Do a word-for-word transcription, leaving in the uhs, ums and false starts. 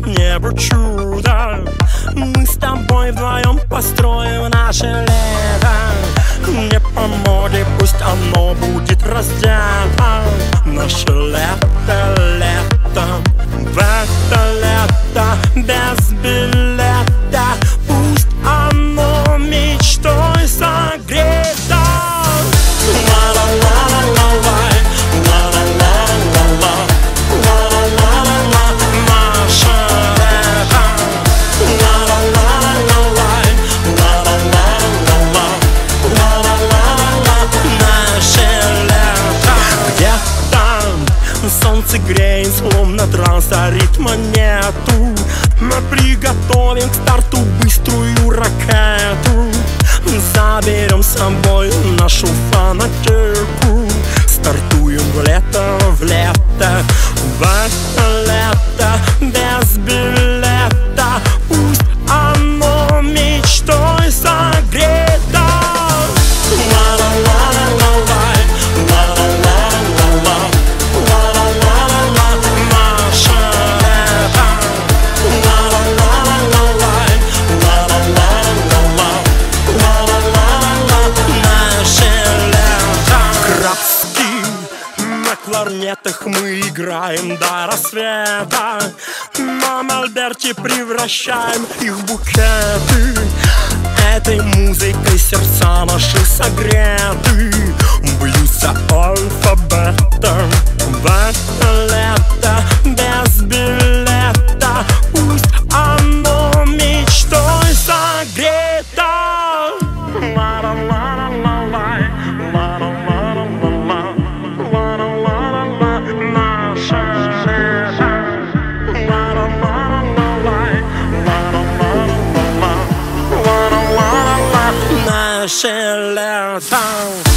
небу чудо. Мы с тобой вдвоем построим наше лето. Не помоги, пусть оно будет раздето. Наше лето, лето, в это лето без билета. Пусть оно мечтой согрето. Солнце греет, словно транса, ритма нету. Мы приготовим к старту быструю ракету. Заберем с собой нашу фанатику. Стартуем в лето, в лето, в это лето без билета. Пусть оно мечтой согрето. На кларнетах мы играем до рассвета. На мольберте превращаем их в букеты. Этой музыкой сердца наши согреты. Бьются алфавитом в это лето без билета. Пусть оно мечтой согрето. Наше лето.